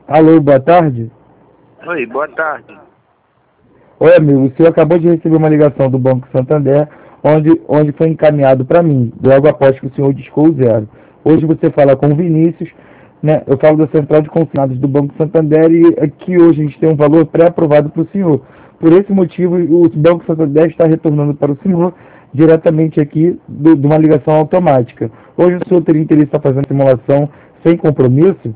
Alô, boa tarde. Oi, boa tarde. Oi, amigo, o senhor acabou de receber uma ligação do Banco Santander, onde foi encaminhado para mim, logo após que o senhor discou o zero. Hoje você fala com o Vinícius, né? Eu falo da Central de Consignados do Banco Santander e aqui hoje a gente tem um valor pré-aprovado para o senhor. Por esse motivo, o Banco Santander está retornando para o senhor diretamente aqui de uma ligação automática. Hoje o senhor teria interesse em fazer uma simulação sem compromisso?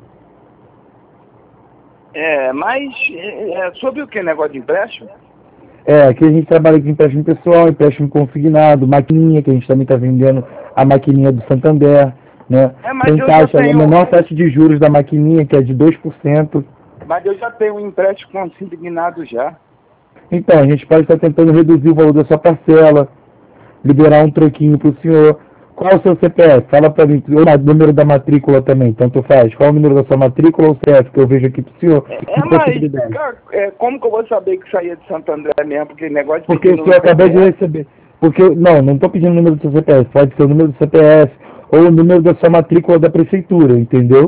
Sobre o que? Negócio de empréstimo? Aqui a gente trabalha com empréstimo pessoal, empréstimo consignado, maquininha, que a gente também está vendendo a maquininha do Santander, né? Mas Tem eu já taxa, a tenho. menor taxa de juros da maquininha, que é de 2%. Mas eu já tenho um empréstimo consignado já. Então, a gente pode estar tentando reduzir o valor da sua parcela, liberar um troquinho para o senhor. Qual é o seu CPF? Fala para mim, o número da matrícula também, tanto faz. Qual é o número da sua matrícula ou CPF que eu vejo aqui para o senhor? Como que eu vou saber que saía de Santo André mesmo? Porque negócio de Porque o senhor acabou de receber. Porque, não estou pedindo o número do seu CPF, pode ser o número do CPF ou o número da sua matrícula da prefeitura, entendeu?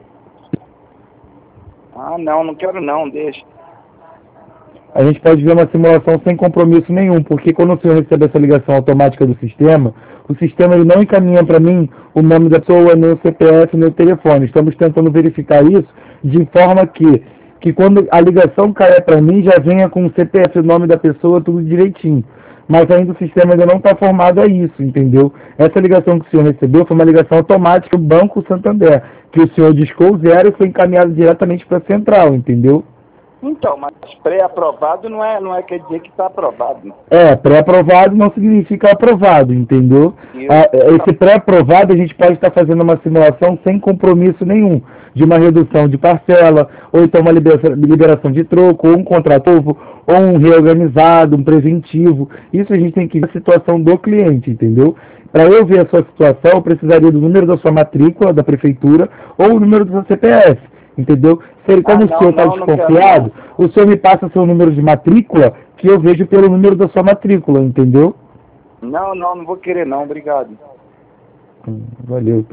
Não quero não, deixa. A gente pode ver uma simulação sem compromisso nenhum, porque quando o senhor recebe essa ligação automática do sistema, o sistema ele não encaminha para mim o nome da pessoa, nem o CPF, nem o telefone. Estamos tentando verificar isso de forma que quando a ligação cair para mim, já venha com o CPF, o nome da pessoa, tudo direitinho. Mas ainda o sistema ainda não está formado a isso, entendeu? Essa ligação que o senhor recebeu foi uma ligação automática do Banco Santander, que o senhor discou zero e foi encaminhado diretamente para a central, entendeu? Então, mas pré-aprovado não é quer dizer que está aprovado. Pré-aprovado não significa aprovado, entendeu? Esse pré-aprovado a gente pode estar fazendo uma simulação sem compromisso nenhum, de uma redução de parcela, ou então uma liberação de troco, ou um contrato novo, ou um reorganizado, um preventivo. Isso a gente tem que ver a situação do cliente, entendeu? Para eu ver a sua situação, eu precisaria do número da sua matrícula da prefeitura ou o número do seu CPF. Entendeu? Como o senhor está desconfiado, o senhor me passa seu número de matrícula, que eu vejo pelo número da sua matrícula, entendeu? Não vou querer não, obrigado. Valeu.